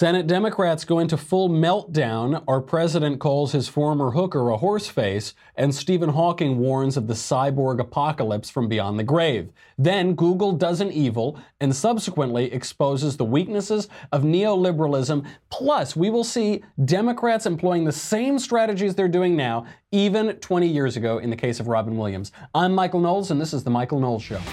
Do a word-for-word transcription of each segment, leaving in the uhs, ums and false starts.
Senate Democrats go into full meltdown. Our president calls his former hooker a horseface, and Stephen Hawking warns of the cyborg apocalypse from beyond the grave. Then Google does an evil and subsequently exposes the weaknesses of neoliberalism. Plus, we will see Democrats employing the same strategies they're doing now, even twenty years ago in the case of Robin Williams. I'm Michael Knowles, and this is The Michael Knowles Show.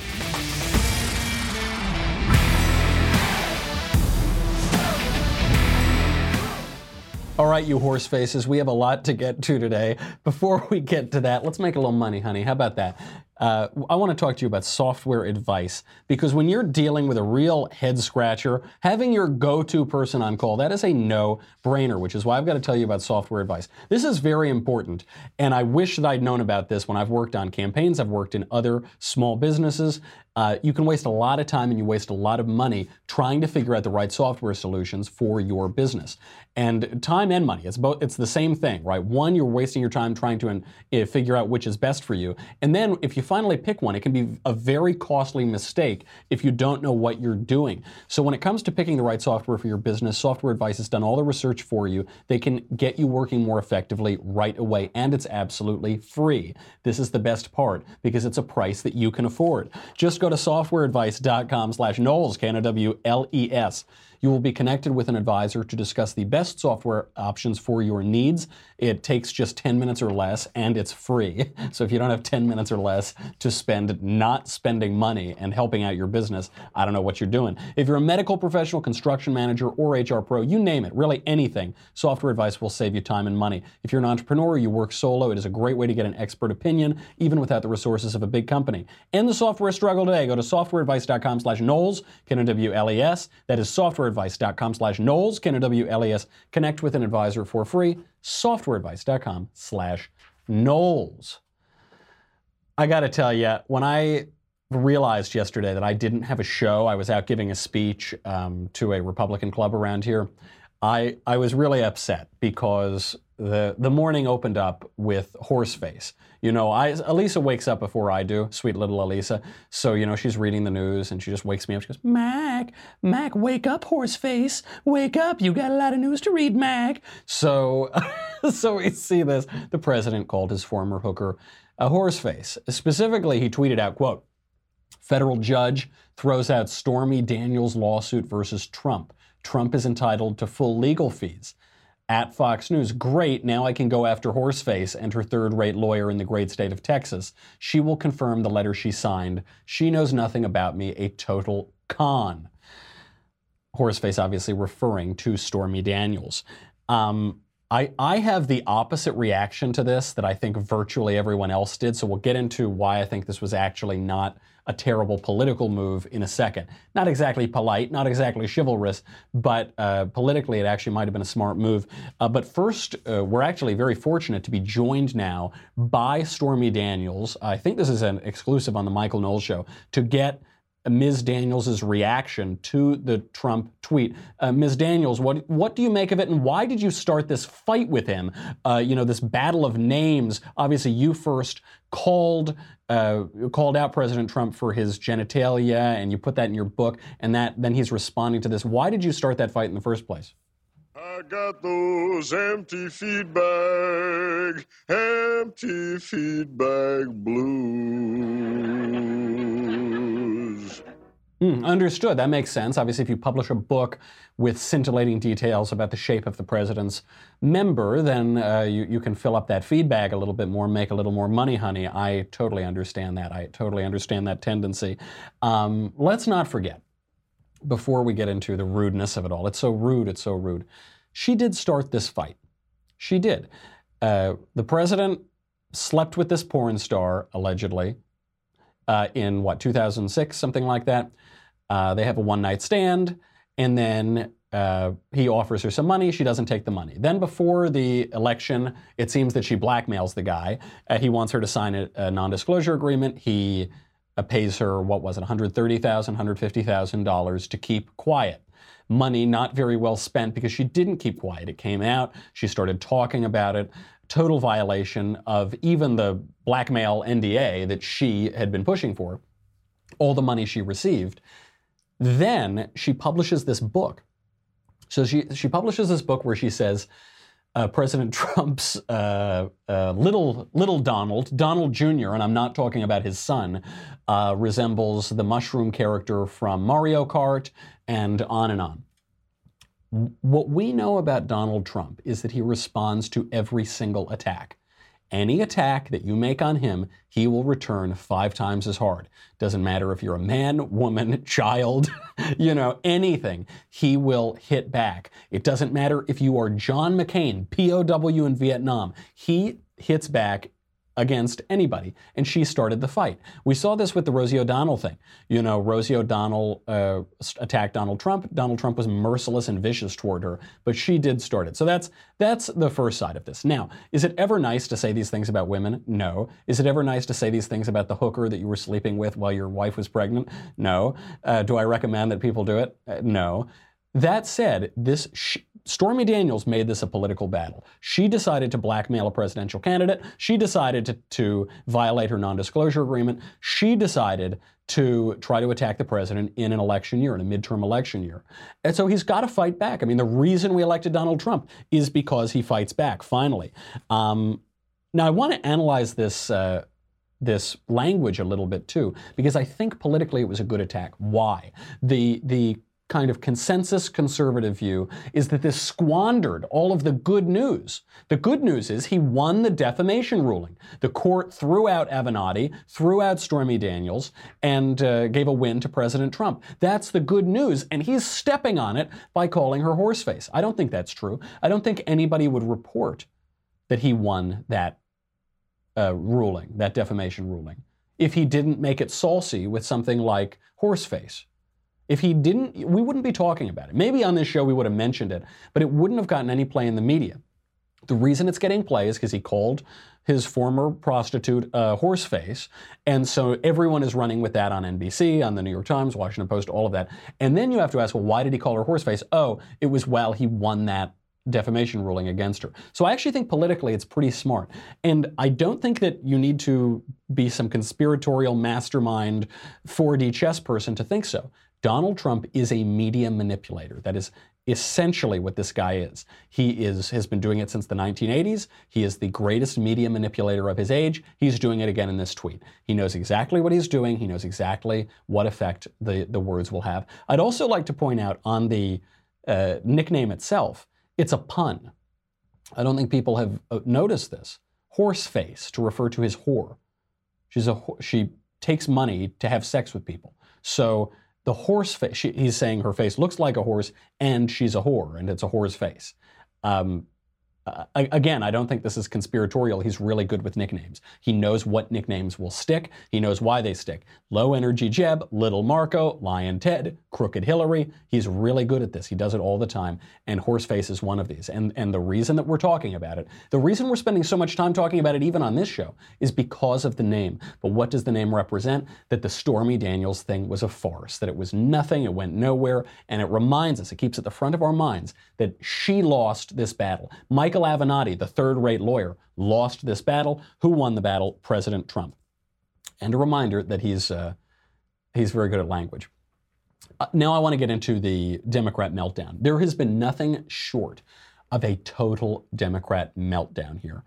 All right, you horse faces, we have a lot to get to today. Before we get to that, let's make a little money, honey. How about that? Uh, I want to talk to you about software advice, because when you're dealing with a real head scratcher, having your go-to person on call, that is a no-brainer, which is why I've got to tell you about software advice. This is very important, and I wish that I'd known about this when I've worked on campaigns. I've worked in other small businesses. Uh, you can waste a lot of time and you waste a lot of money trying to figure out the right software solutions for your business. And time and money, it's both. It's the same thing, right? One, you're wasting your time trying to uh, figure out which is best for you. And then if you finally pick one, it can be a very costly mistake if you don't know what you're doing. So when it comes to picking the right software for your business, Software Advice has done all the research for you. They can get you working more effectively right away, and it's absolutely free. This is the best part, because it's a price that you can afford. Just go to softwareadvice.com slash Knowles, K N O W L E S. You will be connected with an advisor to discuss the best software options for your needs. It takes just ten minutes or less, and it's free. So if you don't have ten minutes or less to spend not spending money and helping out your business, I don't know what you're doing. If you're a medical professional, construction manager, or H R pro, you name it, really anything, Software Advice will save you time and money. If you're an entrepreneur or you work solo, it is a great way to get an expert opinion, even without the resources of a big company. End the software struggle today. Go to softwareadvice.com slash Knowles, K N O W L E S. That is softwareadvice.com slash Knowles, K N O W L E S. Connect with an advisor for free. softwareadvice.com slash Knowles. I got to tell you, when I realized yesterday that I didn't have a show, I was out giving a speech um, to a Republican club around here, I, I was really upset, because the the morning opened up with Horseface. You know, I, Elisa wakes up before I do, sweet little Elisa. So, you know, she's reading the news and she just wakes me up. She goes, Mac, Mac, wake up, Horseface. Wake up. You got a lot of news to read, Mac. So, so we see this. The president called his former hooker a horseface. Specifically, he tweeted out, quote, federal judge throws out Stormy Daniels lawsuit versus Trump. Trump is entitled to full legal fees. At Fox News, great, now I can go after Horseface and her third-rate lawyer in the great state of Texas. She will confirm the letter she signed. She knows nothing about me, a total con. Horseface obviously referring to Stormy Daniels. Um, I, I have the opposite reaction to this that I think virtually everyone else did, so we'll get into why I think this was actually not a terrible political move in a second. Not exactly polite, not exactly chivalrous, but uh, politically it actually might have been a smart move. Uh, but first, uh, we're actually very fortunate to be joined now by Stormy Daniels. I think this is an exclusive on the Michael Knowles Show, to get Miz Daniels' reaction to the Trump tweet. Uh, Miz Daniels, what what do you make of it, and why did you start this fight with him? Uh, you know, this battle of names. Obviously, you first called uh, called out President Trump for his genitalia, and you put that in your book, and that then he's responding to this. Why did you start that fight in the first place? I got those empty feed bag, empty feed bag blues. Mm, understood. That makes sense. Obviously, if you publish a book with scintillating details about the shape of the president's member, then uh, you, you can fill up that feed bag a little bit more, make a little more money, honey. I totally understand that. I totally understand that tendency. Um, let's not forget, before we get into the rudeness of it all, it's so rude, it's so rude. She did start this fight. She did. Uh, the president slept with this porn star, allegedly, uh, in, what, two thousand six, something like that. Uh, they have a one-night stand, and then uh, he offers her some money. She doesn't take the money. Then before the election, it seems that she blackmails the guy. Uh, he wants her to sign a, a non-disclosure agreement. He uh, pays her, what was it, one hundred thirty thousand dollars, one hundred fifty thousand dollars to keep quiet. Money not very well spent, because she didn't keep quiet. It came out. She started talking about it. Total violation of even the blackmail N D A that she had been pushing for, all the money she received. Then she publishes this book So she, she publishes this book where she says, Uh, President Trump's uh, uh, little little Donald, Donald Junior, and I'm not talking about his son, uh, resembles the mushroom character from Mario Kart, and on and on. What we know about Donald Trump is that he responds to every single attack. Any attack that you make on him, he will return five times as hard. Doesn't matter if you're a man, woman, child, you know, anything. He will hit back. It doesn't matter if you are John McCain, P O W in Vietnam. He hits back against anybody, and she started the fight. We saw this with the Rosie O'Donnell thing. You know, Rosie O'Donnell uh, attacked Donald Trump. Donald Trump was merciless and vicious toward her, but she did start it. So that's that's the first side of this. Now, is it ever nice to say these things about women? No. Is it ever nice to say these things about the hooker that you were sleeping with while your wife was pregnant? No. Uh, do I recommend that people do it? Uh, no. That said, this sh- Stormy Daniels made this a political battle. She decided to blackmail a presidential candidate. She decided to, to violate her non-disclosure agreement. She decided to try to attack the president in an election year, in a midterm election year. And so he's got to fight back. I mean, the reason we elected Donald Trump is because he fights back, finally. Um, now, I want to analyze this uh, this language a little bit, too, because I think politically it was a good attack. Why? The the kind of consensus conservative view is that this squandered all of the good news. The good news is he won the defamation ruling. The court threw out Avenatti, threw out Stormy Daniels, and uh, gave a win to President Trump. That's the good news, and he's stepping on it by calling her horseface. I don't think that's true. I don't think anybody would report that he won that uh, ruling, that defamation ruling, if he didn't make it saucy with something like horseface. If he didn't, we wouldn't be talking about it. Maybe on this show we would have mentioned it, but it wouldn't have gotten any play in the media. The reason it's getting play is because he called his former prostitute uh, horseface, and so everyone is running with that on N B C, on the New York Times, Washington Post, all of that. And then you have to ask, well, why did he call her horseface? Oh, it was while he won that defamation ruling against her. So I actually think politically it's pretty smart. And I don't think that you need to be some conspiratorial mastermind four D chess person to think so. Donald Trump is a media manipulator. That is essentially what this guy is. He is has been doing it since the nineteen eighties. He is the greatest media manipulator of his age. He's doing it again in this tweet. He knows exactly what he's doing. He knows exactly what effect the, the words will have. I'd also like to point out on the uh, nickname itself, it's a pun. I don't think people have noticed this. Horseface, to refer to his whore. She's a she takes money to have sex with people. So the horse face, she, he's saying her face looks like a horse and she's a whore and it's a whore's face. Um, uh, again, I don't think this is conspiratorial. He's really good with nicknames. He knows what nicknames will stick. He knows why they stick. Low Energy Jeb, Little Marco, Lion Ted, Crooked Hillary. He's really good at this. He does it all the time. And Horseface is one of these. And, and the reason that we're talking about it, the reason we're spending so much time talking about it even on this show is because of the name. But what does the name represent? That the Stormy Daniels thing was a farce, that it was nothing, it went nowhere, and it reminds us, it keeps at the front of our minds that she lost this battle. Michael Avenatti, the third-rate lawyer, lost this battle. Who won the battle? President Trump. And a reminder that he's uh, he's very good at language. Uh, now I want to get into the Democrat meltdown. There has been nothing short of a total Democrat meltdown here.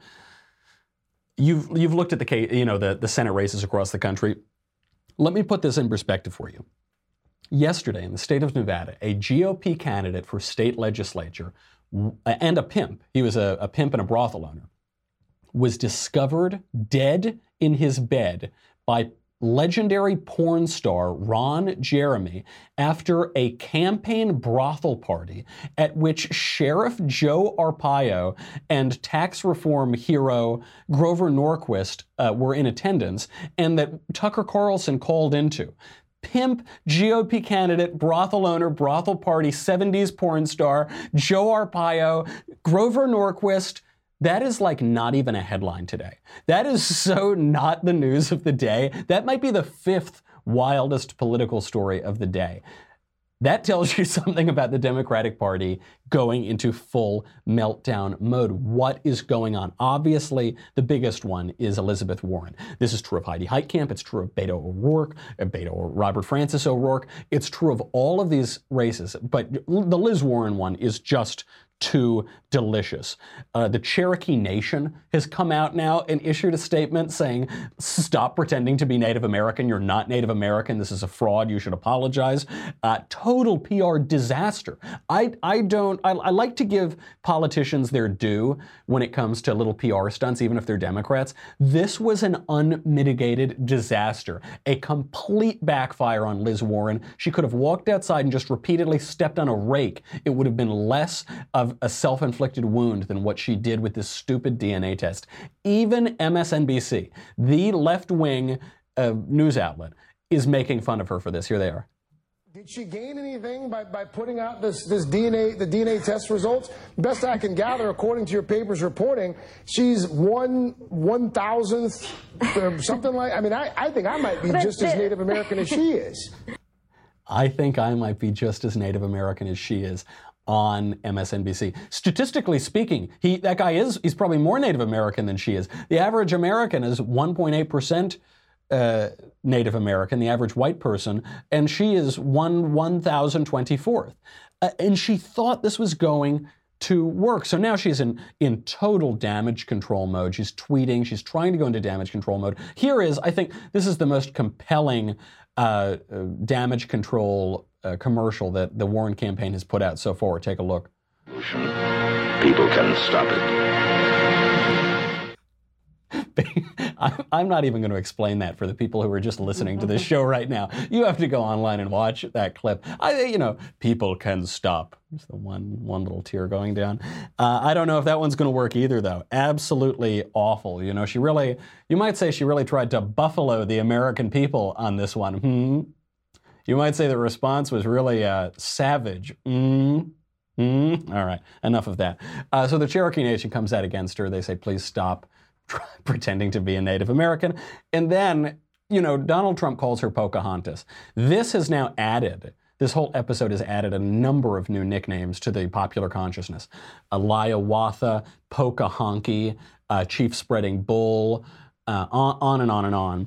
You've you've looked at the case, you know, the, the Senate races across the country. Let me put this in perspective for you. Yesterday, in the state of Nevada, a G O P candidate for state legislature and a pimp, he was a, a pimp and a brothel owner, was discovered dead in his bed by legendary porn star Ron Jeremy after a campaign brothel party at which Sheriff Joe Arpaio and tax reform hero Grover Norquist uh, were in attendance, and that Tucker Carlson called into. Pimp, G O P candidate, brothel owner, brothel party, seventies porn star, Joe Arpaio, Grover Norquist. That is like not even a headline today. That is so not the news of the day. That might be the fifth wildest political story of the day. That tells you something about the Democratic Party going into full meltdown mode. What is going on? Obviously, the biggest one is Elizabeth Warren. This is true of Heidi Heitkamp. It's true of Beto O'Rourke, uh, Beto or Robert Francis O'Rourke. It's true of all of these races. But the Liz Warren one is just too delicious. Uh, the Cherokee Nation has come out now and issued a statement saying, stop pretending to be Native American. You're not Native American. This is a fraud. You should apologize. Uh, total P R disaster. I, I don't, I, I like to give politicians their due when it comes to little P R stunts, even if they're Democrats. This was an unmitigated disaster, a complete backfire on Liz Warren. She could have walked outside and just repeatedly stepped on a rake. It would have been less of a self-inflicted wound than what she did with this stupid D N A test. Even M S N B C, the left-wing uh, news outlet, is making fun of her for this. Here they are. Did she gain anything by, by putting out this, this D N A, the D N A test results? Best I can gather, according to your paper's reporting, she's one one thousandth or something like. I mean, I, I think I might be just as Native American as she is. I think I might be just as Native American as she is. On M S N B C. Statistically speaking, he that guy is he's probably more Native American than she is. The average American is one point eight percent uh, Native American, the average white person, and she is one one thousand twenty-fourth. Uh, and she thought this was going to work. So now she's in, in total damage control mode. She's tweeting. She's trying to go into damage control mode. Here is, I think, this is the most compelling uh, uh, damage control uh, commercial that the Warren campaign has put out so far. Take a look. People can stop it. I'm not even going to explain that for the people who are just listening to this show right now. You have to go online and watch that clip. I, you know, people can stop. There's the one, one little tear going down. Uh, I don't know if that one's going to work either, though. Absolutely awful. You know, she really, you might say she really tried to buffalo the American people on this one. Hmm. You might say the response was really uh, savage. Hmm. Hmm. All right, enough of that. Uh, so the Cherokee Nation comes out against her. They say, please stop pretending to be a Native American. And then, you know, Donald Trump calls her Pocahontas. This has now added, this whole episode has added a number of new nicknames to the popular consciousness. Hiawatha, Pocahonky, uh, Chief Spreading Bull, uh, on, on and on and on.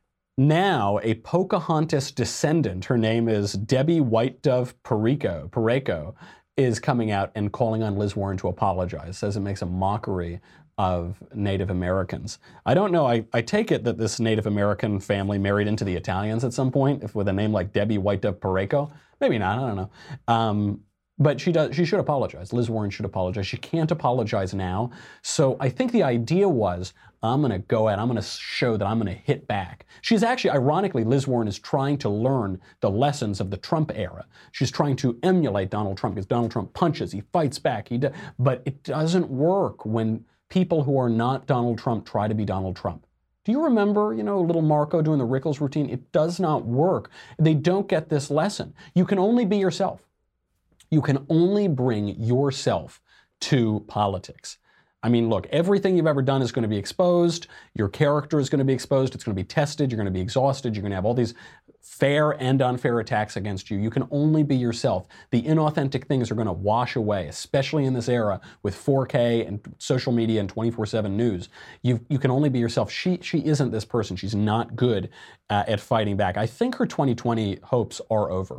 Now, a Pocahontas descendant, her name is Debbie White Dove Pareco, Pareco, is coming out and calling on Liz Warren to apologize, says it makes a mockery of Native Americans. I don't know, I, I take it that this Native American family married into the Italians at some point, if with a name like Debbie White Dove Pareco. Maybe not, I don't know. Um, but she does. She should apologize. Liz Warren should apologize. She can't apologize now. So I think the idea was, I'm going to go out, I'm going to show that I'm going to hit back. She's actually, ironically, Liz Warren is trying to learn the lessons of the Trump era. She's trying to emulate Donald Trump, because Donald Trump punches, he fights back, he does, but it doesn't work when people who are not Donald Trump try to be Donald Trump. Do you remember, you know, little Marco doing the Rickles routine? It does not work. They don't get this lesson. You can only be yourself. You can only bring yourself to politics. I mean, look, everything you've ever done is going to be exposed. Your character is going to be exposed. It's going to be tested. You're going to be exhausted. You're going to have all these fair and unfair attacks against you. You can only be yourself. The inauthentic things are going to wash away, especially in this era with four K and social media and twenty-four seven news. You you can only be yourself. She she isn't this person. She's not good uh, at fighting back. I think her twenty twenty hopes are over.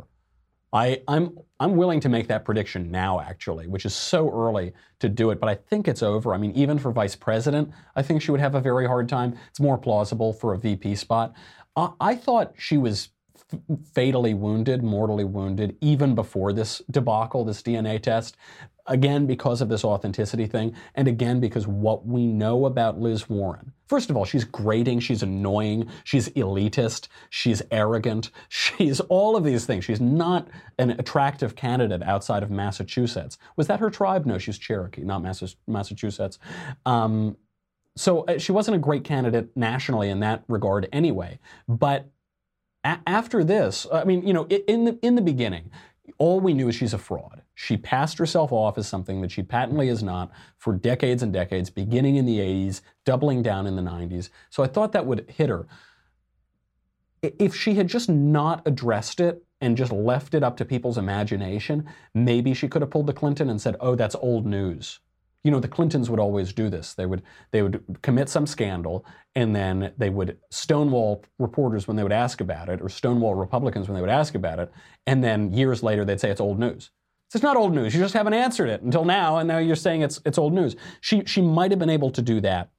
I, I'm I'm willing to make that prediction now, actually, which is so early to do it, but I think it's over. I mean, even for vice president, I think she would have a very hard time. It's more plausible for a V P spot. I, I thought she was f- fatally wounded, mortally wounded, even before this debacle, this D N A test. Again, because of this authenticity thing, and again, because what we know about Liz Warren. First of all, she's grating, she's annoying, she's elitist, she's arrogant, she's all of these things. She's not an attractive candidate outside of Massachusetts. Was that her tribe? No, she's Cherokee, not Massachusetts. Um, so uh, she wasn't a great candidate nationally in that regard anyway. But a- after this, I mean, you know, in the in the beginning, all we knew is she's a fraud. She passed herself off as something that she patently is not for decades and decades, beginning in the eighties, doubling down in the nineties. So I thought that would hit her. If she had just not addressed it and just left it up to people's imagination, maybe she could have pulled the Clinton and said, oh, that's old news. You know, the Clintons would always do this. They would they would commit some scandal, and then they would stonewall reporters when they would ask about it, or stonewall Republicans when they would ask about it, and then years later they'd say it's old news. It's not old news. You just haven't answered it until now, and now you're saying it's it's old news. She she might have been able to do that,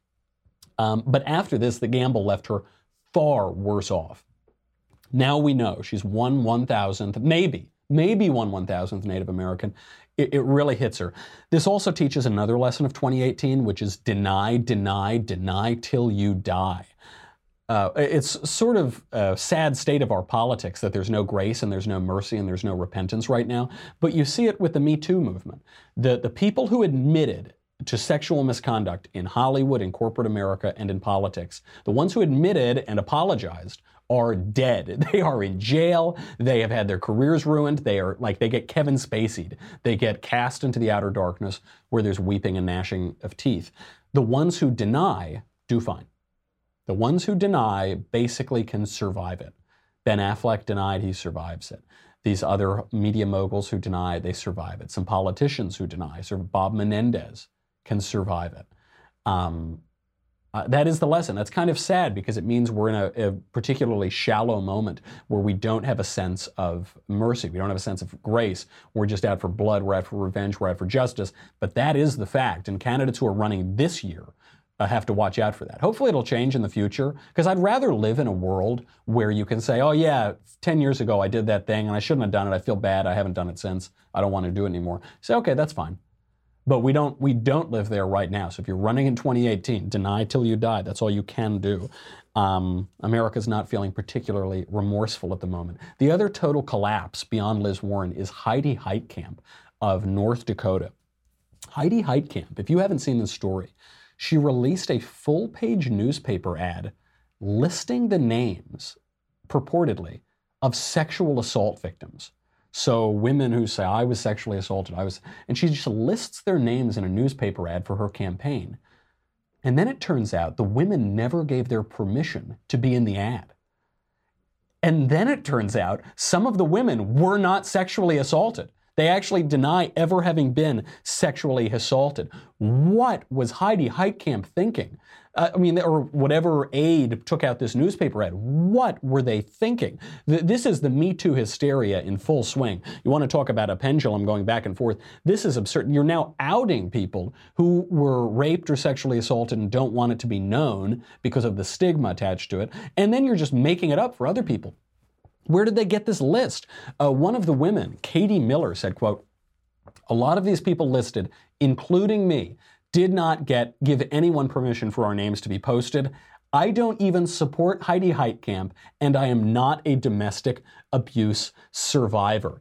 um, but after this, the gamble left her far worse off. Now we know she's one one thousandth, maybe maybe one one thousandth Native American. It, it really hits her. This also teaches another lesson of twenty eighteen, which is deny, deny, deny till you die. Uh, it's sort of a sad state of our politics that there's no grace and there's no mercy and there's no repentance right now. But you see it with the Me Too movement. The, the people who admitted to sexual misconduct in Hollywood, in corporate America, and in politics, the ones who admitted and apologized are dead. They are in jail. They have had their careers ruined. They are like, they get Kevin Spacey'd. They get cast into the outer darkness where there's weeping and gnashing of teeth. The ones who deny do fine. The ones who deny basically can survive it. Ben Affleck denied, he survives it. These other media moguls who deny, they survive it. Some politicians who deny, sort of Bob Menendez, can survive it. Um, Uh, that is the lesson. That's kind of sad because it means we're in a, a particularly shallow moment where we don't have a sense of mercy. We don't have a sense of grace. We're just out for blood. We're out for revenge. We're out for justice. But that is the fact. And candidates who are running this year uh, have to watch out for that. Hopefully it'll change in the future, because I'd rather live in a world where you can say, oh yeah, ten years ago I did that thing and I shouldn't have done it. I feel bad. I haven't done it since. I don't want to do it anymore. Say, okay, that's fine. But we don't we don't live there right now. So if you're running in twenty eighteen, deny till you die. That's all you can do. Um, America's not feeling particularly remorseful at the moment. The other total collapse beyond Liz Warren is Heidi Heitkamp of North Dakota. Heidi Heitkamp, if you haven't seen this story, she released a full-page newspaper ad listing the names, purportedly, of sexual assault victims. So women who say, I was sexually assaulted, I was, and she just lists their names in a newspaper ad for her campaign. And then it turns out the women never gave their permission to be in the ad. And then it turns out some of the women were not sexually assaulted. They actually deny ever having been sexually assaulted. What was Heidi Heitkamp thinking? Uh, I mean, or whatever aide took out this newspaper ad. What were they thinking? Th- this is the Me Too hysteria in full swing. You want to talk about a pendulum going back and forth. This is absurd. You're now outing people who were raped or sexually assaulted and don't want it to be known because of the stigma attached to it. And then you're just making it up for other people. Where did they get this list? Uh, one of the women, Katie Miller, said, quote, a lot of these people listed, including me, did not get give anyone permission for our names to be posted. I don't even support Heidi Heitkamp, and I am not a domestic abuse survivor.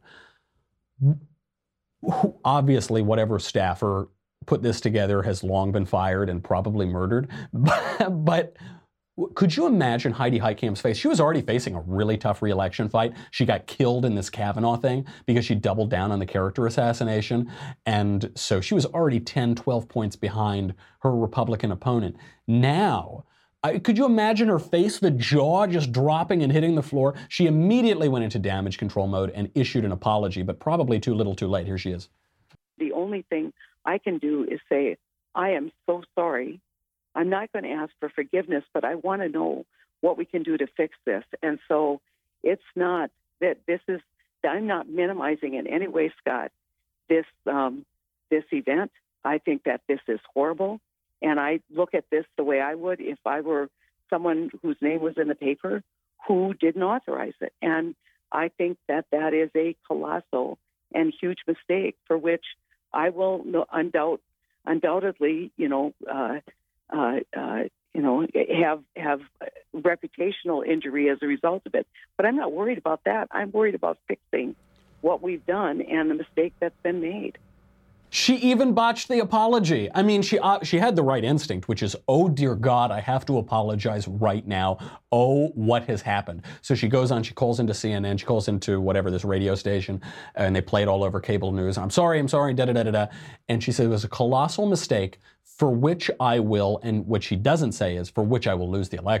Obviously, whatever staffer put this together has long been fired and probably murdered, but, but could you imagine Heidi Heitkamp's face? She was already facing a really tough re-election fight. She got killed in this Kavanaugh thing because she doubled down on the character assassination. And so she was already ten, twelve points behind her Republican opponent. Now, I, could you imagine her face, the jaw just dropping and hitting the floor? She immediately went into damage control mode and issued an apology, but probably too little too late. Here she is. The only thing I can do is say, I am so sorry. I'm not going to ask for forgiveness, but I want to know what we can do to fix this. And so it's not that this is, I'm not minimizing in any way, Scott, this, um, this event. I think that this is horrible. And I look at this the way I would if I were someone whose name was in the paper who didn't authorize it. And I think that that is a colossal and huge mistake for which I will no, undoubt, undoubtedly, you know, uh, Uh, uh, you know, have have reputational injury as a result of it. But I'm not worried about that. I'm worried about fixing what we've done and the mistake that's been made. She even botched the apology. I mean, she uh, she had the right instinct, which is, oh, dear God, I have to apologize right now. Oh, what has happened? So she goes on, she calls into C N N, she calls into whatever, this radio station, and they play it all over cable news. I'm sorry, I'm sorry, da-da-da-da-da. And she said it was a colossal mistake for which I will, and what she doesn't say is, for which I will lose the election.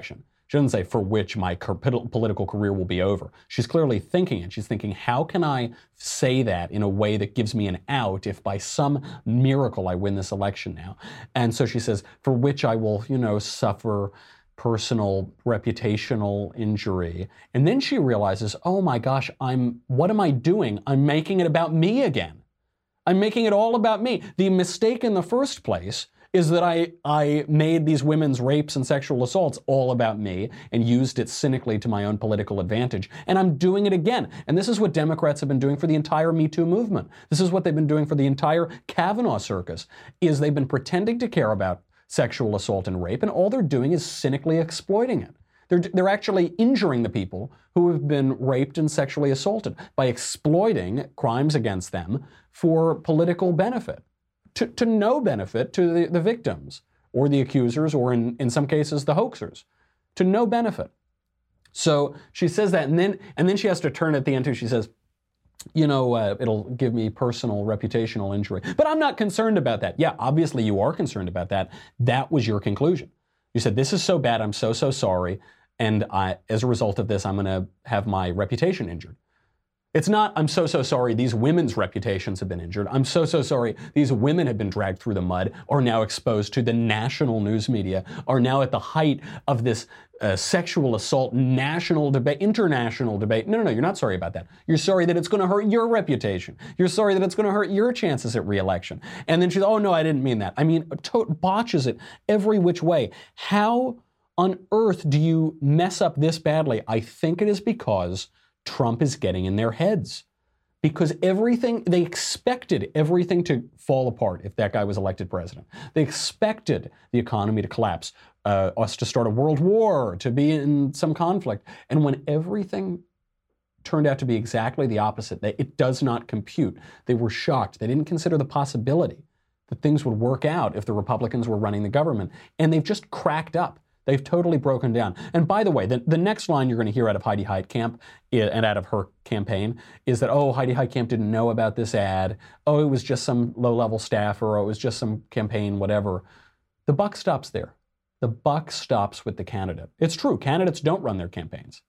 She doesn't say for which my political career will be over. She's clearly thinking it. She's thinking, how can I say that in a way that gives me an out if by some miracle I win this election now? And so she says, for which I will, you know, suffer personal reputational injury. And then she realizes, oh my gosh, I'm, what am I doing? I'm making it about me again. I'm making it all about me. The mistake in the first place is that I, I made these women's rapes and sexual assaults all about me and used it cynically to my own political advantage. And I'm doing it again. And this is what Democrats have been doing for the entire Me Too movement. This is what they've been doing for the entire Kavanaugh circus, is they've been pretending to care about sexual assault and rape, and all they're doing is cynically exploiting it. They're, they're actually injuring the people who have been raped and sexually assaulted by exploiting crimes against them for political benefit. To, to no benefit to the, the victims or the accusers, or in, in some cases the hoaxers, to no benefit. So she says that, and then and then she has to turn at the end too. She says, you know, uh, it'll give me personal reputational injury. But I'm not concerned about that. Yeah, obviously you are concerned about that. That was your conclusion. You said, this is so bad, I'm so, so sorry, and I, as a result of this, I'm going to have my reputation injured. It's not, I'm so, so sorry, these women's reputations have been injured. I'm so, so sorry, these women have been dragged through the mud, are now exposed to the national news media, are now at the height of this uh, sexual assault national debate, international debate. No, no, no, you're not sorry about that. You're sorry that it's going to hurt your reputation. You're sorry that it's going to hurt your chances at re-election. And then she's, oh, no, I didn't mean that. I mean, to- botches it every which way. How on earth do you mess up this badly? I think it is because Trump is getting in their heads, because everything, they expected everything to fall apart if that guy was elected president. They expected the economy to collapse, uh, us to start a world war, to be in some conflict. And when everything turned out to be exactly the opposite, they, it does not compute. They were shocked. They didn't consider the possibility that things would work out if the Republicans were running the government. And they've just cracked up. They've totally broken down. And by the way, the, the next line you're going to hear out of Heidi Heitkamp and out of her campaign is that, oh, Heidi Heitkamp didn't know about this ad. Oh, it was just some low-level staffer, or it was just some campaign, whatever. The buck stops there. The buck stops with the candidate. It's true, candidates don't run their campaigns.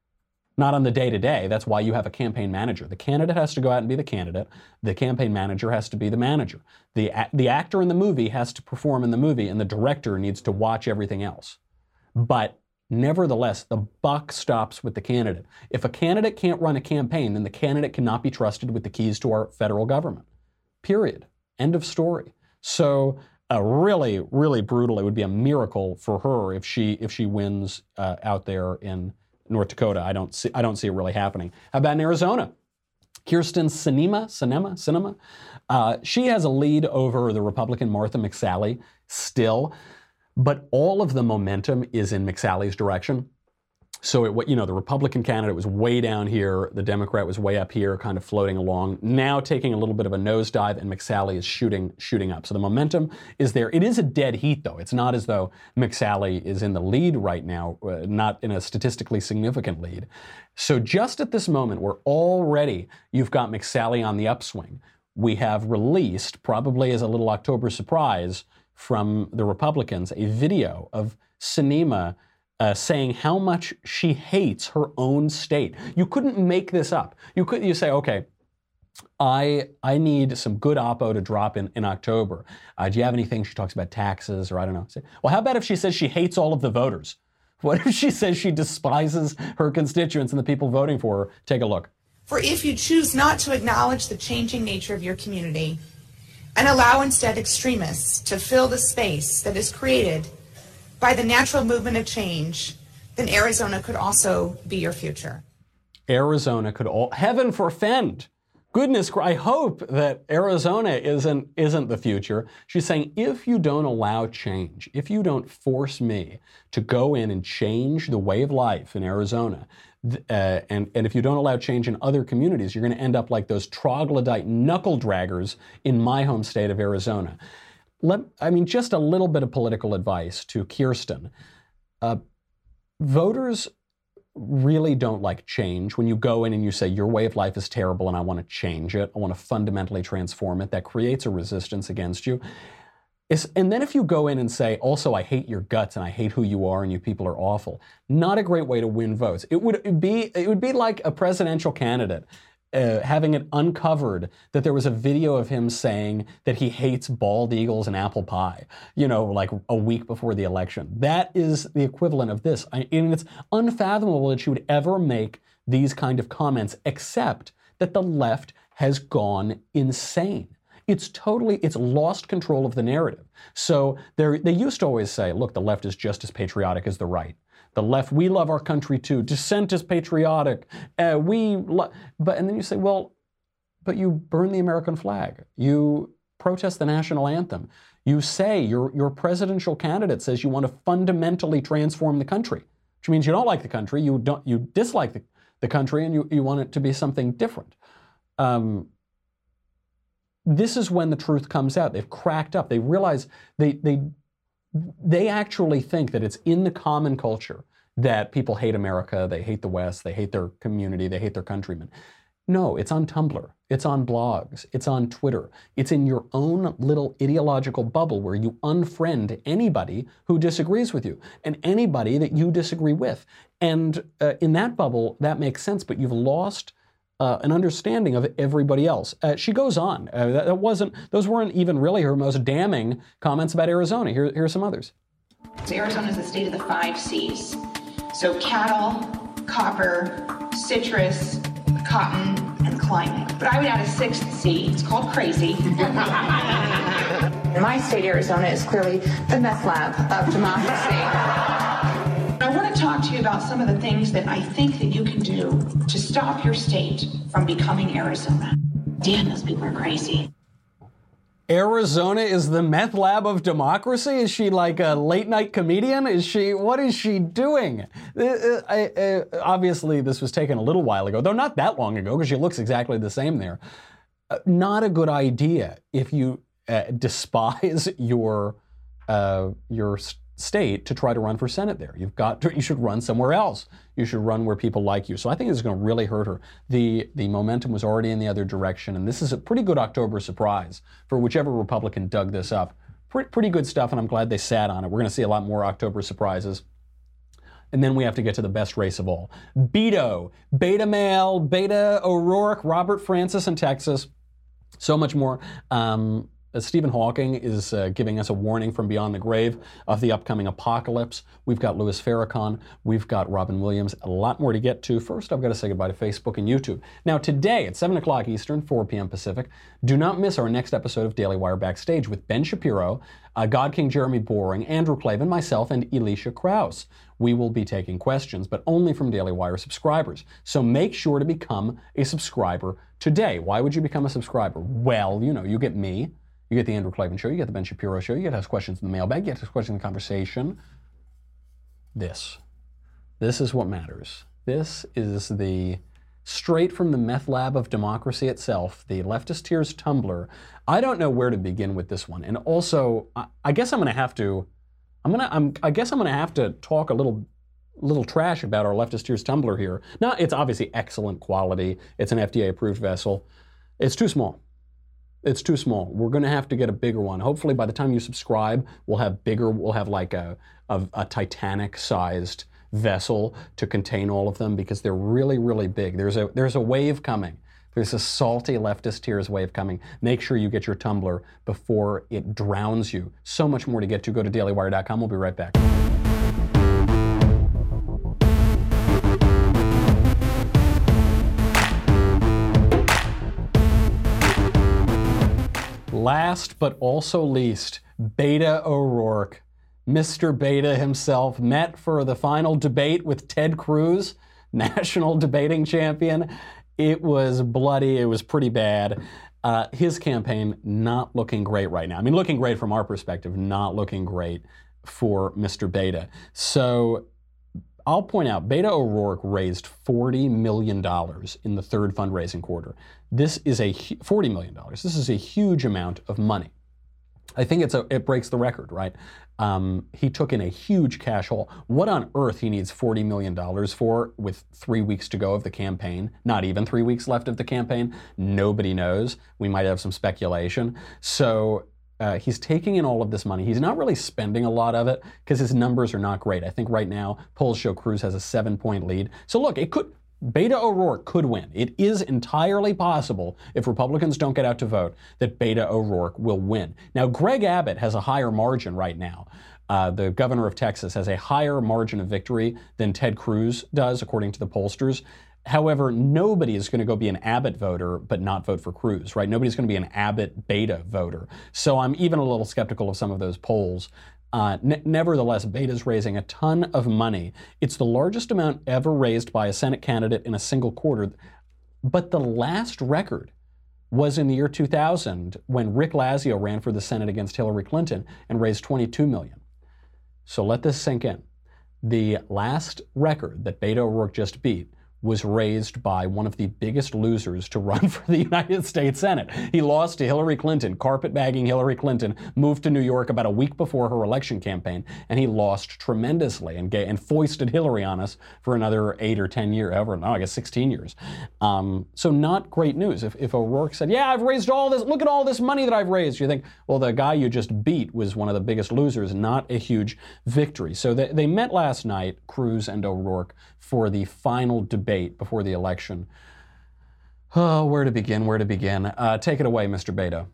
Not on the day-to-day. That's why you have a campaign manager. The candidate has to go out and be the candidate. The campaign manager has to be the manager. The, the actor in the movie has to perform in the movie, and the director needs to watch everything else. But nevertheless, the buck stops with the candidate. If a candidate can't run a campaign, then the candidate cannot be trusted with the keys to our federal government. Period. End of story. So uh, really, really brutal. It would be a miracle for her if she if she wins uh, out there in North Dakota. I don't see I don't see it really happening. How about in Arizona? Kyrsten Sinema, Sinema, Sinema. Uh, she has a lead over the Republican Martha McSally still. But all of the momentum is in McSally's direction. So, it, you know, the Republican candidate was way down here. The Democrat was way up here, kind of floating along. Now taking a little bit of a nosedive, and McSally is shooting shooting up. So the momentum is there. It is a dead heat, though. It's not as though McSally is in the lead right now, uh, not in a statistically significant lead. So just at this moment, where already you've got McSally on the upswing, we have released, probably as a little October surprise, from the Republicans, a video of Sinema uh, saying how much she hates her own state. You couldn't make this up. You could you say, okay, I I need some good oppo to drop in in October. Uh, do you have anything? She talks about taxes, or I don't know. Say, well, how about if she says she hates all of the voters? What if she says she despises her constituents and the people voting for her? Take a look. For if you choose not to acknowledge the changing nature of your community, and allow instead extremists to fill the space that is created by the natural movement of change, then Arizona could also be your future. Arizona could all, heaven forfend. Goodness, I hope that Arizona isn't, isn't the future. She's saying, if you don't allow change, if you don't force me to go in and change the way of life in Arizona, Uh, and, and if you don't allow change in other communities, you're going to end up like those troglodyte knuckle draggers in my home state of Arizona. Let, I mean, just a little bit of political advice to Kyrsten. Uh, voters really don't like change. When you go in and you say, your way of life is terrible and I want to change it, I want to fundamentally transform it, that creates a resistance against you. It's, and then if you go in and say, also, I hate your guts and I hate who you are and you people are awful, not a great way to win votes. It would be, it would be like a presidential candidate uh, having it uncovered that there was a video of him saying that he hates bald eagles and apple pie, you know, like a week before the election. That is the equivalent of this. I, and it's unfathomable that you would ever make these kind of comments, except that the left has gone insane. It's totally, it's lost control of the narrative. So they used to always say, look, the left is just as patriotic as the right. The left, we love our country too. Dissent is patriotic. Uh, we, lo-. But and then you say, well, but you burn the American flag. You protest the national anthem. You say your your presidential candidate says you want to fundamentally transform the country, which means you don't like the country. You don't, you dislike the, the country, and you you want it to be something different. Um, This is when the truth comes out. They've cracked up. They realize they they they actually think that it's in the common culture that people hate America, they hate the West, they hate their community, they hate their countrymen. No, it's on Tumblr, it's on blogs, it's on Twitter. It's in your own little ideological bubble where you unfriend anybody who disagrees with you and anybody that you disagree with. And uh, in that bubble, that makes sense, but you've lost Uh, an understanding of everybody else. Uh, she goes on. Uh, that, that wasn't; those weren't even really her most damning comments about Arizona. Here, here are some others. Arizona is the state of the five C's. So cattle, copper, citrus, cotton, and climate. But I would add a sixth C. It's called crazy. My state, Arizona, is clearly the meth lab of democracy. I want to talk to you about some of the things that I think that you can do to stop your state from becoming Arizona. Damn, those people are crazy. Arizona is the meth lab of democracy? Is she like a late night comedian? Is she, what is she doing? Uh, uh, uh, obviously, this was taken a little while ago, though not that long ago, because she looks exactly the same there. Uh, not a good idea if you uh, despise your, uh, your state to try to run for Senate there. You've got to, you should run somewhere else. You should run where people like you. So I think this is going to really hurt her. The, the momentum was already in the other direction, and this is a pretty good October surprise for whichever Republican dug this up. Pretty, pretty good stuff, and I'm glad they sat on it. We're going to see a lot more October surprises. And then we have to get to the best race of all. Beto, Beta Male, Beta O'Rourke, Robert Francis in Texas, so much more. Um, Uh, Stephen Hawking is uh, giving us a warning from beyond the grave of the upcoming apocalypse. We've got Louis Farrakhan. We've got Robin Williams. A lot more to get to. First, I've got to say goodbye to Facebook and YouTube. Now, today at seven o'clock Eastern, four p.m. Pacific, do not miss our next episode of Daily Wire Backstage with Ben Shapiro, uh, God King Jeremy Boring, Andrew Klavan, myself, and Elisha Krauss. We will be taking questions, but only from Daily Wire subscribers. So make sure to become a subscriber today. Why would you become a subscriber? Well, you know, you get me. You get the Andrew Klavan Show, you get the Ben Shapiro Show, you get to ask questions in the mailbag, you get to ask questions in the conversation. This. This is what matters. This is the straight from the meth lab of democracy itself, the Leftist Tears Tumblr. I don't know where to begin with this one. And also, I, I guess I'm going to have to, I'm going to, I'm, I guess I'm going to have to talk a little little trash about our Leftist Tears Tumblr here. Now, it's obviously excellent quality. It's an F D A-approved vessel. It's too small. It's too small. We're going to have to get a bigger one. Hopefully, by the time you subscribe, we'll have bigger, we'll have like a, a, a Titanic-sized vessel to contain all of them because they're really, really big. There's a, there's a wave coming. There's a salty Leftist Tears wave coming. Make sure you get your Tumblr before it drowns you. So much more to get to. Go to daily wire dot com. We'll be right back. Last but also least, Beta O'Rourke. Mister Beta himself met for the final debate with Ted Cruz, national debating champion. It was bloody. It was pretty bad. Uh, his campaign not looking great right now. I mean, looking great from our perspective, not looking great for Mister Beta. So I'll point out, Beta O'Rourke raised forty million dollars in the third fundraising quarter. This is a forty million dollars. This is a huge amount of money. I think it's a, it breaks the record, right? Um, he took in a huge cash haul. What on earth he needs forty million dollars for with three weeks to go of the campaign? Not even three weeks left of the campaign. Nobody knows. We might have some speculation. So Uh, he's taking in all of this money. He's not really spending a lot of it because his numbers are not great. I think right now polls show Cruz has a seven-point lead. So look, it could Beto O'Rourke could win. It is entirely possible, if Republicans don't get out to vote, that Beto O'Rourke will win. Now, Greg Abbott has a higher margin right now. Uh, the governor of Texas has a higher margin of victory than Ted Cruz does, according to the pollsters. However, nobody is going to go be an Abbott voter but not vote for Cruz, right? Nobody's going to be an Abbott-Beta voter. So I'm even a little skeptical of some of those polls. Uh, ne- nevertheless, Beta's raising a ton of money. It's the largest amount ever raised by a Senate candidate in a single quarter. But the last record was in the year two thousand when Rick Lazio ran for the Senate against Hillary Clinton and raised twenty-two million dollars. So let this sink in. The last record that Beto O'Rourke just beat was raised by one of the biggest losers to run for the United States Senate. He lost to Hillary Clinton, carpetbagging Hillary Clinton, moved to New York about a week before her election campaign, and he lost tremendously and, and foisted Hillary on us for another eight or ten years, ever, no, I guess sixteen years. Um, so not great news. If, if O'Rourke said, yeah, I've raised all this, look at all this money that I've raised, you think, well, the guy you just beat was one of the biggest losers, not a huge victory. So they, they met last night, Cruz and O'Rourke, for the final debate before the election. Oh, where to begin, where to begin. Uh, take it away, Mister Beto.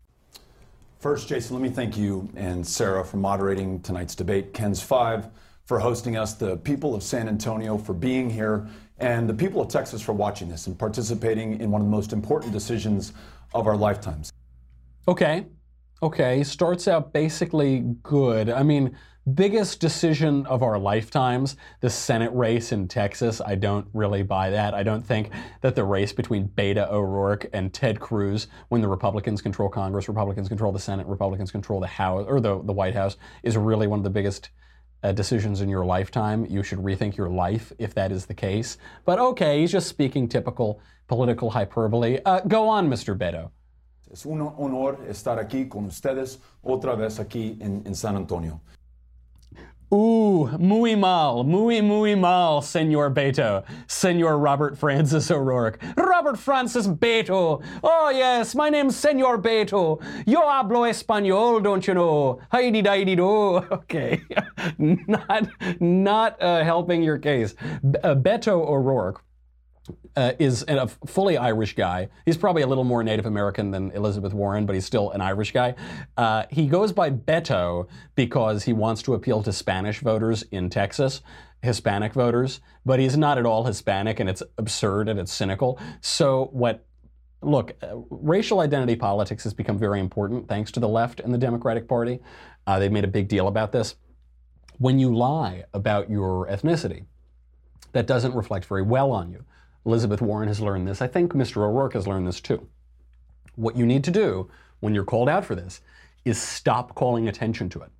First, Jason, let me thank you and Sarah for moderating tonight's debate, Ken's Five for hosting us, the people of San Antonio for being here, and the people of Texas for watching this and participating in one of the most important decisions of our lifetimes. Okay, okay, starts out basically good. I mean, biggest decision of our lifetimes, the Senate race in Texas. I don't really buy that. I don't think that the race between Beto O'Rourke and Ted Cruz, when the Republicans control Congress, Republicans control the Senate, Republicans control the House or the, the White House, is really one of the biggest uh, decisions in your lifetime. You should rethink your life if that is the case. But okay, he's just speaking typical political hyperbole. Uh, go on, Mister Beto. Es un honor estar aquí con ustedes otra vez aquí en, en San Antonio. Ooh, muy mal, muy, muy mal, Senor Beto, Senor Robert Francis O'Rourke. Robert Francis Beto. Oh, yes, my name's Senor Beto. Yo hablo español, don't you know? Heidi-di-di-do. Okay, not, not uh, helping your case. B- uh, Beto O'Rourke Uh, is a fully Irish guy. He's probably a little more Native American than Elizabeth Warren, but he's still an Irish guy. Uh, he goes by Beto because he wants to appeal to Spanish voters in Texas, Hispanic voters, but he's not at all Hispanic, and it's absurd and it's cynical. So what, look, uh, racial identity politics has become very important thanks to the left and the Democratic Party. Uh, they've made a big deal about this. When you lie about your ethnicity, that doesn't reflect very well on you. Elizabeth Warren has learned this. I think Mister O'Rourke has learned this too. What you need to do when you're called out for this is stop calling attention to it.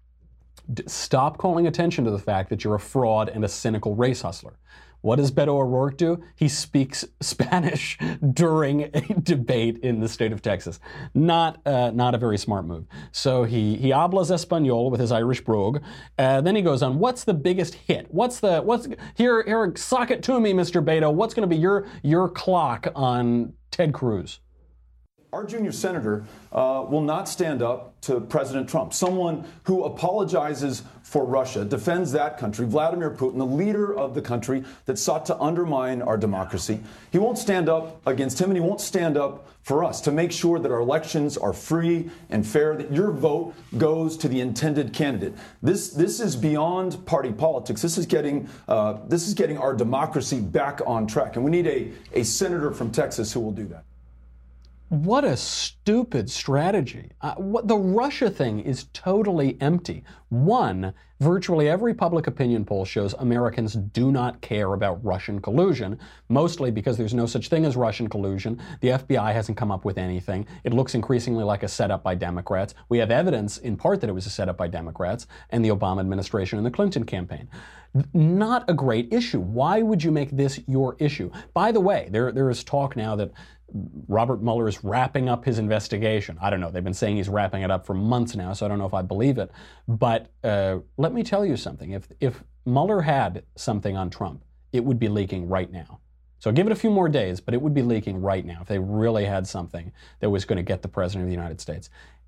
D- stop calling attention to the fact that you're a fraud and a cynical race hustler. What does Beto O'Rourke do? He speaks Spanish during a debate in the state of Texas. Not uh, not a very smart move. So he he hablas español with his Irish brogue. Uh, then he goes on, what's the biggest hit? What's the, what's, here, here, sock it to me, Mister Beto. What's going to be your, your clock on Ted Cruz? Our junior senator uh, will not stand up to President Trump, someone who apologizes for Russia, defends that country, Vladimir Putin, the leader of the country that sought to undermine our democracy. He won't stand up against him, and he won't stand up for us to make sure that our elections are free and fair, that your vote goes to the intended candidate. This this is beyond party politics. This is getting uh, this is getting our democracy back on track, and we need a, a senator from Texas who will do that. What a stupid strategy. Uh, what, the Russia thing is totally empty. One, virtually every public opinion poll shows Americans do not care about Russian collusion, mostly because there's no such thing as Russian collusion. The F B I hasn't come up with anything. It looks increasingly like a setup by Democrats. We have evidence, in part, that it was a setup by Democrats and the Obama administration and the Clinton campaign. Not a great issue. Why would you make this your issue? By the way, there there is talk now that Robert Mueller is wrapping up his investigation. I don't know. They've been saying he's wrapping it up for months now, so I don't know if I believe it. But uh, let me tell you something. If if Mueller had something on Trump, it would be leaking right now. So give it a few more days, but it would be leaking right now if they really had something that was going to get the President of the United States.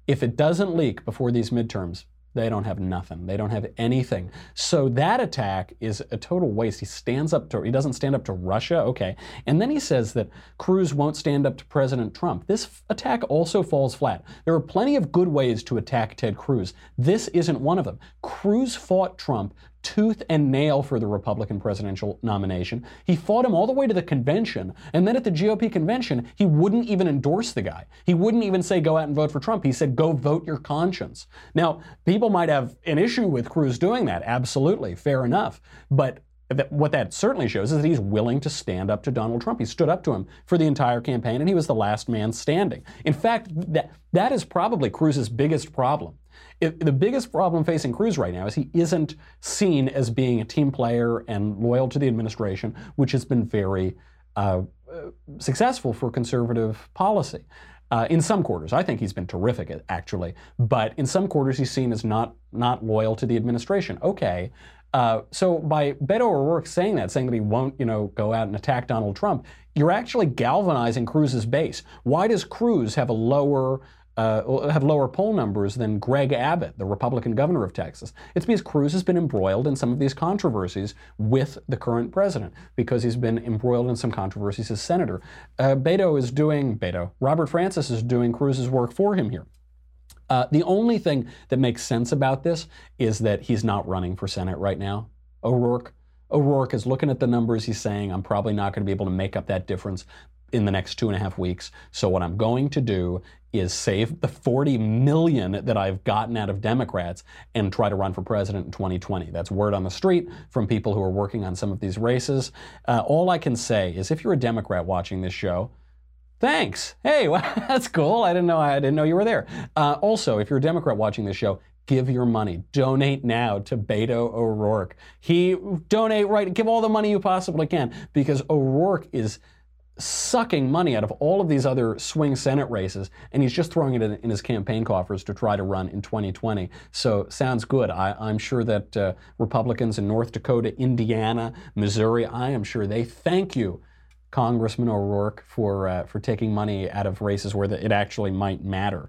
If it doesn't leak before these midterms, they don't have nothing. They don't have anything. So that attack is a total waste. He stands up to, he doesn't stand up to Russia, okay. And then he says that Cruz won't stand up to President Trump. This f- attack also falls flat. There are plenty of good ways to attack Ted Cruz. This isn't one of them. Cruz fought Trump tooth and nail for the Republican presidential nomination. He fought him all the way to the convention, and then at the G O P convention, he wouldn't even endorse the guy. He wouldn't even say go out and vote for Trump. He said go vote your conscience. Now, people might have an issue with Cruz doing that, absolutely, fair enough, but that, what that certainly shows is that he's willing to stand up to Donald Trump. He stood up to him for the entire campaign, and he was the last man standing. In fact, that, that is probably Cruz's biggest problem. It, the biggest problem facing Cruz right now is he isn't seen as being a team player and loyal to the administration, which has been very uh, uh, successful for conservative policy. Uh, in some quarters, I think he's been terrific, actually, but in some quarters he's seen as not not loyal to the administration. Okay, uh, so by Beto O'Rourke saying that, saying that he won't, you know, go out and attack Donald Trump, you're actually galvanizing Cruz's base. Why does Cruz have a lower Uh, have lower poll numbers than Greg Abbott, the Republican governor of Texas? It's because Cruz has been embroiled in some of these controversies with the current president, because he's been embroiled in some controversies as senator. Uh, Beto is doing, Beto, Robert Francis is doing Cruz's work for him here. Uh, the only thing that makes sense about this is that he's not running for Senate right now. O'Rourke. O'Rourke is looking at the numbers. He's saying, I'm probably not going to be able to make up that difference in the next two and a half weeks. So what I'm going to do is save the forty million that I've gotten out of Democrats and try to run for president in twenty twenty. That's word on the street from people who are working on some of these races. Uh, all I can say is if you're a Democrat watching this show, thanks. Hey, well, that's cool. I didn't know I didn't know you were there. Uh, also, if you're a Democrat watching this show, give your money. Donate now to Beto O'Rourke. He donate right. Give all the money you possibly can, because O'Rourke is sucking money out of all of these other swing Senate races, and he's just throwing it in, in his campaign coffers to try to run in twenty twenty. So sounds good. I, I'm sure that uh, Republicans in North Dakota, Indiana, Missouri, I am sure they thank you, Congressman O'Rourke, for uh, for taking money out of races where the, it actually might matter.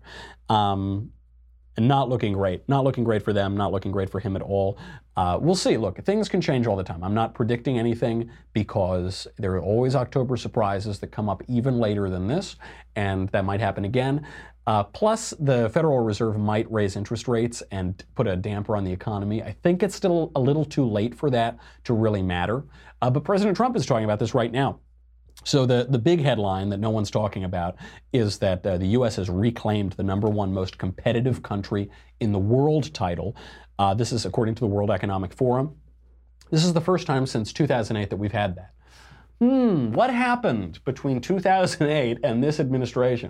Um, And not looking great. Not looking great for them, not looking great for him at all. Uh, we'll see. Look, things can change all the time. I'm not predicting anything because there are always October surprises that come up even later than this, and that might happen again. Uh, plus, the Federal Reserve might raise interest rates and put a damper on the economy. I think it's still a little too late for that to really matter. Uh, but President Trump is talking about this right now. So the, the big headline that no one's talking about is that uh, the U S has reclaimed the number one most competitive country in the world title. Uh, this is according to the World Economic Forum. This is the first time since two thousand eight that we've had that. Hmm, what happened between two thousand eight and this administration?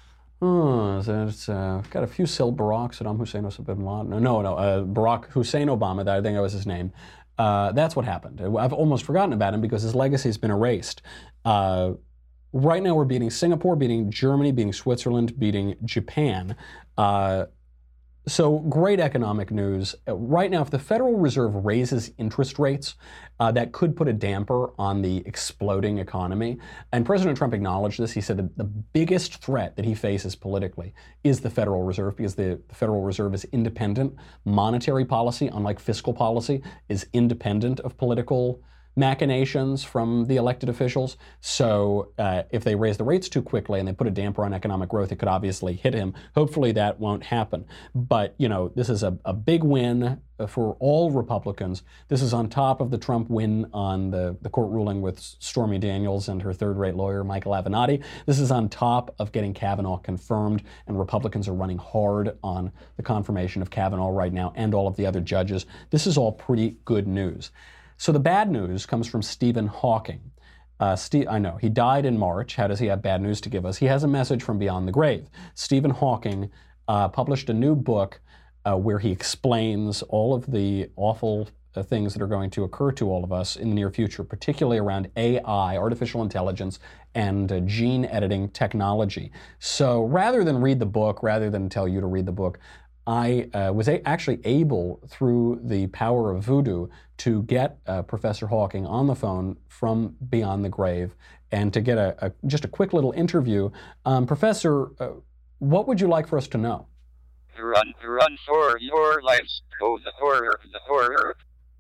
Oh, it's uh, got a few syllables. Barack, Saddam Hussein, Osama bin Laden. No, no, no uh, Barack Hussein Obama, that, I think that was his name. Uh, that's what happened. I've almost forgotten about him because his legacy has been erased. Uh, right now we're beating Singapore, beating Germany, beating Switzerland, beating Japan. Uh, so great economic news. Right now, if the Federal Reserve raises interest rates, uh, that could put a damper on the exploding economy. And President Trump acknowledged this. He said that the biggest threat that he faces politically is the Federal Reserve, because the, the Federal Reserve is independent. Monetary policy, unlike fiscal policy, is independent of political machinations from the elected officials. So uh, if they raise the rates too quickly and they put a damper on economic growth, it could obviously hit him. Hopefully that won't happen. But, you know, this is a, a big win for all Republicans. This is on top of the Trump win on the, the court ruling with Stormy Daniels and her third-rate lawyer, Michael Avenatti. This is on top of getting Kavanaugh confirmed, and Republicans are running hard on the confirmation of Kavanaugh right now and all of the other judges. This is all pretty good news. So the bad news comes from Stephen Hawking. Uh, Steve, I know, he died in March. How does he have bad news to give us? He has a message from beyond the grave. Stephen Hawking uh, published a new book uh, where he explains all of the awful uh, things that are going to occur to all of us in the near future, particularly around A I, artificial intelligence, and uh, gene editing technology. So rather than read the book, rather than tell you to read the book, I uh, was a- actually able, through the power of voodoo, to get uh, Professor Hawking on the phone from beyond the grave and to get a, a just a quick little interview. Um, Professor, uh, what would you like for us to know? Run, run for your lives. Oh, the horror, the horror.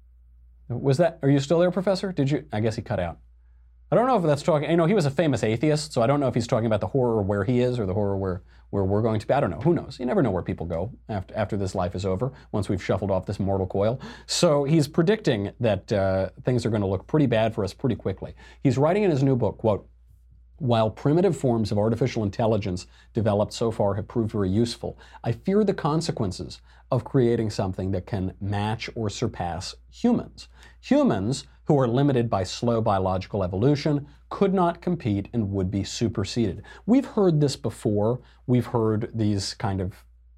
Was that, are you still there, Professor? Did you, I guess he cut out. I don't know if that's talking, you know, he was a famous atheist, so I don't know if he's talking about the horror where he is or the horror where, where we're going to be. I don't know. Who knows? You never know where people go after, after this life is over, once we've shuffled off this mortal coil. So he's predicting that uh, things are going to look pretty bad for us pretty quickly. He's writing in his new book, quote, "While primitive forms of artificial intelligence developed so far have proved very useful, I fear the consequences of creating something that can match or surpass humans. Humans, who are limited by slow biological evolution, could not compete and would be superseded." We've heard this before. We've heard these kind of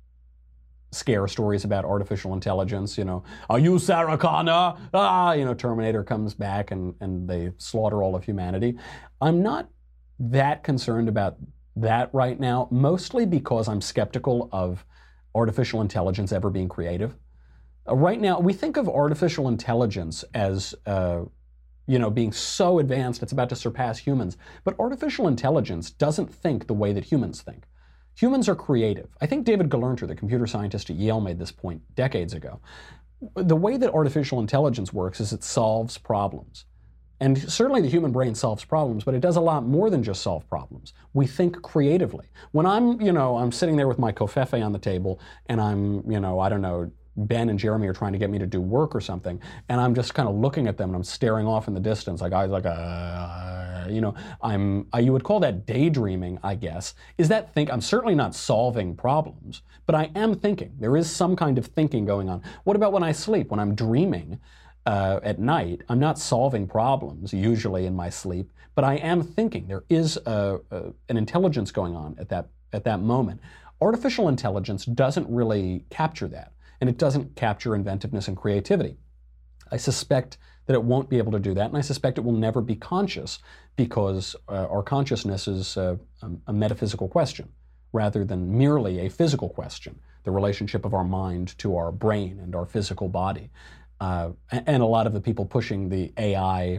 scare stories about artificial intelligence, you know, "Are you Sarah Connor?" Ah, you know, Terminator comes back and, and they slaughter all of humanity. I'm not that concerned about that right now, mostly because I'm skeptical of artificial intelligence ever being creative. Uh, right now, we think of artificial intelligence as, uh, you know, being so advanced it's about to surpass humans. But artificial intelligence doesn't think the way that humans think. Humans are creative. I think David Gelernter, the computer scientist at Yale, made this point decades ago. The way that artificial intelligence works is it solves problems. And certainly the human brain solves problems, but it does a lot more than just solve problems. We think creatively. When I'm, you know, I'm sitting there with my covfefe on the table and I'm, you know, I don't know, Ben and Jeremy are trying to get me to do work or something, and I'm just kind of looking at them and I'm staring off in the distance, like I was like, uh, you know, I'm, I, you would call that daydreaming, I guess. Is that think? I'm certainly not solving problems, but I am thinking. There is some kind of thinking going on. What about when I sleep? When I'm dreaming uh, at night, I'm not solving problems usually in my sleep, but I am thinking. There is a, a, an intelligence going on at that at that moment. Artificial intelligence doesn't really capture that. And it doesn't capture inventiveness and creativity. I suspect that it won't be able to do that, and I suspect it will never be conscious because uh, our consciousness is uh, a, a metaphysical question rather than merely a physical question, the relationship of our mind to our brain and our physical body. Uh, and a lot of the people pushing the A I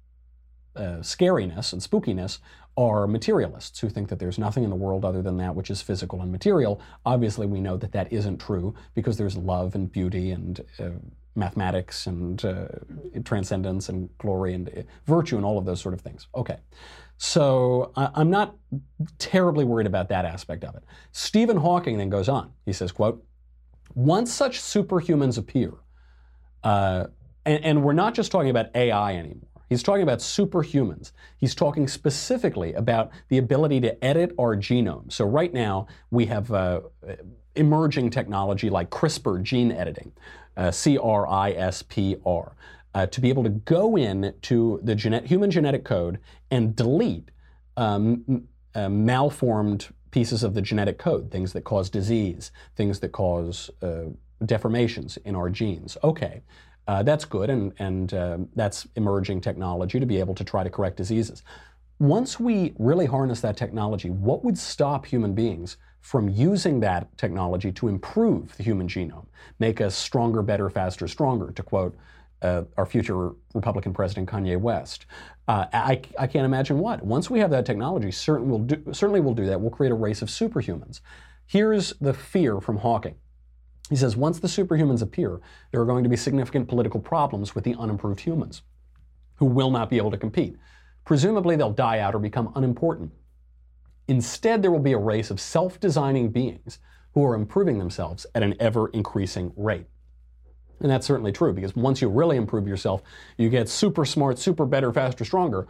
uh, scariness and spookiness are materialists who think that there's nothing in the world other than that which is physical and material. Obviously, we know that that isn't true because there's love and beauty and uh, mathematics and uh, transcendence and glory and uh, virtue and all of those sort of things. Okay, so I, I'm not terribly worried about that aspect of it. Stephen Hawking then goes on. He says, quote, "Once such superhumans appear," uh, and, and we're not just talking about A I anymore. He's talking about superhumans. He's talking specifically about the ability to edit our genome. So right now, we have uh, emerging technology like CRISPR gene editing, uh, C R I S P R, uh, to be able to go in to the genet- human genetic code and delete um, uh, malformed pieces of the genetic code, things that cause disease, things that cause uh, deformations in our genes. Okay. Uh, that's good, and, and uh, that's emerging technology to be able to try to correct diseases. Once we really harness that technology, what would stop human beings from using that technology to improve the human genome, make us stronger, better, faster, stronger, to quote uh, our future Republican President Kanye West? Uh, I, I can't imagine what. Once we have that technology, certain we'll do, certainly we'll do that. We'll create a race of superhumans. Here's the fear from Hawking. He says, once the superhumans appear, there are going to be significant political problems with the unimproved humans who will not be able to compete. Presumably, they'll die out or become unimportant. Instead, there will be a race of self-designing beings who are improving themselves at an ever-increasing rate. And that's certainly true, because once you really improve yourself, you get super smart, super better, faster, stronger,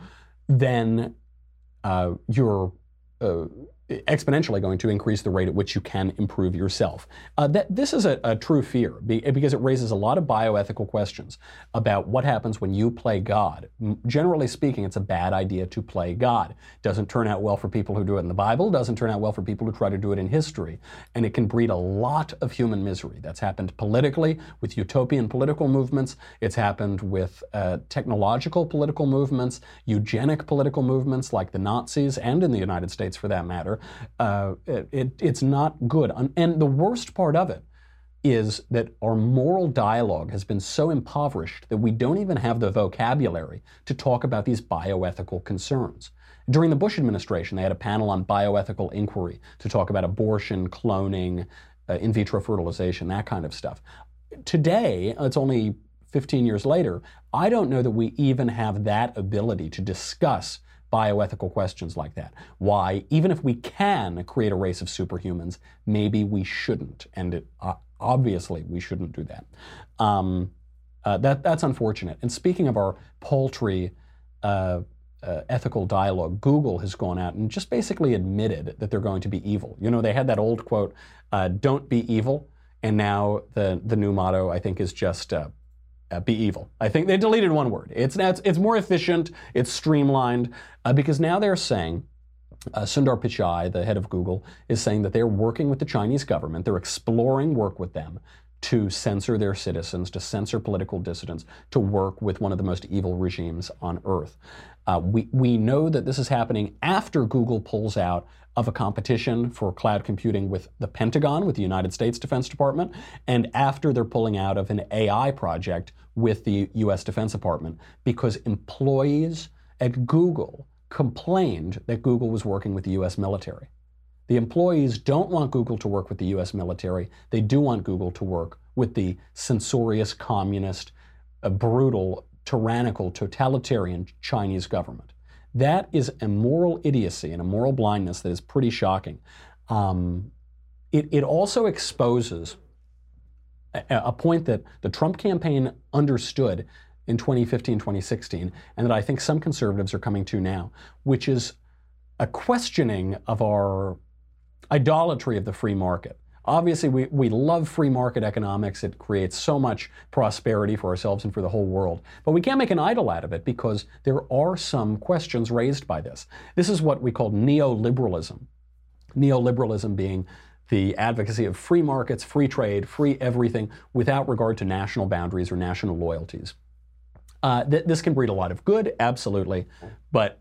then uh, you're uh, exponentially going to increase the rate at which you can improve yourself. Uh, that, this is a, a true fear because it raises a lot of bioethical questions about what happens when you play God. Generally speaking, it's a bad idea to play God. Doesn't turn out well for people who do it in the Bible, doesn't turn out well for people who try to do it in history, and it can breed a lot of human misery. That's happened politically with utopian political movements. It's happened with uh, technological political movements, eugenic political movements like the Nazis, and in the United States for that matter. Uh, it, it, it's not good. And the worst part of it is that our moral dialogue has been so impoverished that we don't even have the vocabulary to talk about these bioethical concerns. During the Bush administration, they had a panel on bioethical inquiry to talk about abortion, cloning, uh, in vitro fertilization, that kind of stuff. Today, it's only fifteen years later, I don't know that we even have that ability to discuss bioethical questions like that. Why, even if we can create a race of superhumans, maybe we shouldn't. And it, uh, obviously, we shouldn't do that. Um, uh, that that's unfortunate. And speaking of our paltry uh, uh, ethical dialogue, Google has gone out and just basically admitted that they're going to be evil. You know, they had that old quote, uh, "Don't be evil," and now the the new motto, I think, is just uh, Uh, be evil. I think they deleted one word. It's now it's, it's more efficient, it's streamlined, uh, because now they're saying, uh, Sundar Pichai, the head of Google, is saying that they're working with the Chinese government, they're exploring work with them to censor their citizens, to censor political dissidents, to work with one of the most evil regimes on earth. Uh, we, we know that this is happening after Google pulls out of a competition for cloud computing with the Pentagon, with the United States Defense Department, and after they're pulling out of an A I project with the U S Defense Department, because employees at Google complained that Google was working with the U S military. The employees don't want Google to work with the U S military. They do want Google to work with the censorious, communist, uh, brutal, tyrannical, totalitarian Chinese government. That is a moral idiocy and a moral blindness that is pretty shocking. Um, it, it also exposes a, a point that the Trump campaign understood in twenty fifteen, twenty sixteen, and that I think some conservatives are coming to now, which is a questioning of our idolatry of the free market. Obviously, we, we love free market economics. It creates so much prosperity for ourselves and for the whole world. But we can't make an idol out of it because there are some questions raised by this. This is what we call neoliberalism. Neoliberalism being the advocacy of free markets, free trade, free everything without regard to national boundaries or national loyalties. Uh, th- this can breed a lot of good, absolutely. But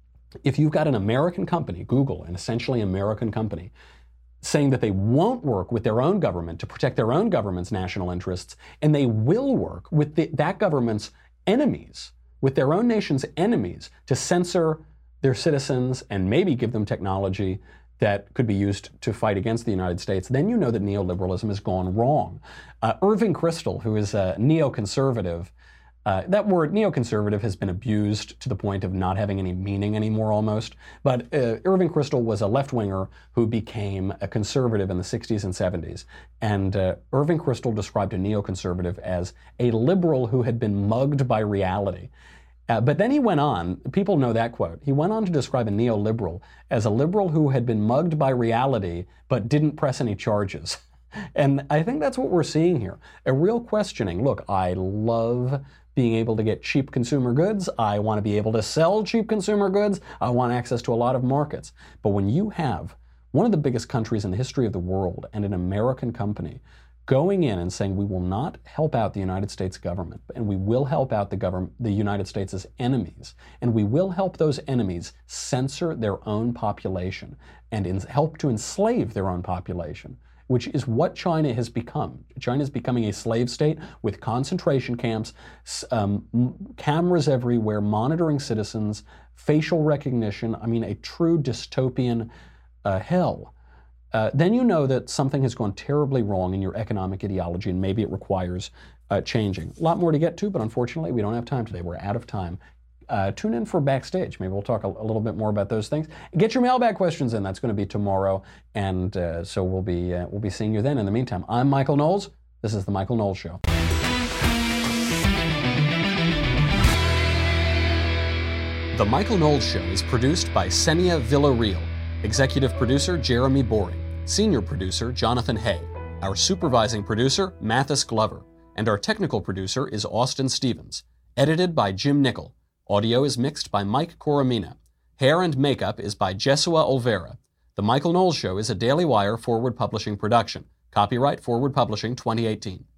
if you've got an American company, Google, an essentially American company, saying that they won't work with their own government to protect their own government's national interests, and they will work with the, that government's enemies, with their own nation's enemies, to censor their citizens and maybe give them technology that could be used to fight against the United States, then you know that neoliberalism has gone wrong. Uh, Irving Kristol, who is a neoconservative, Uh, that word neoconservative has been abused to the point of not having any meaning anymore almost. But uh, Irving Kristol was a left-winger who became a conservative in the sixties and seventies. And uh, Irving Kristol described a neoconservative as a liberal who had been mugged by reality. Uh, but then he went on, people know that quote, he went on to describe a neoliberal as a liberal who had been mugged by reality but didn't press any charges. And I think that's what we're seeing here. A real questioning. Look, I love being able to get cheap consumer goods. I want to be able to sell cheap consumer goods. I want access to a lot of markets. But when you have one of the biggest countries in the history of the world and an American company going in and saying we will not help out the United States government, and we will help out the government, the United States' enemies, and we will help those enemies censor their own population and in, help to enslave their own population, which is what China has become. China is becoming a slave state with concentration camps, um, cameras everywhere, monitoring citizens, facial recognition. I mean, a true dystopian uh, hell. Uh, then you know that something has gone terribly wrong in your economic ideology, and maybe it requires uh, changing. A lot more to get to, but unfortunately, we don't have time today. We're out of time. Uh, tune in for Backstage. Maybe we'll talk a, a little bit more about those things. Get your mailbag questions in. That's going to be tomorrow, and uh, so we'll be uh, we'll be seeing you then. In the meantime, I'm Michael Knowles. This is the Michael Knowles Show. The Michael Knowles Show is produced by Senia Villarreal, executive producer Jeremy Boring, senior producer Jonathan Hay, our supervising producer Mathis Glover, and our technical producer is Austin Stevens. Edited by Jim Nickel. Audio is mixed by Mike Coromina. Hair and makeup is by Jesua Olvera. The Michael Knowles Show is a Daily Wire Forward Publishing production. Copyright Forward Publishing twenty eighteen.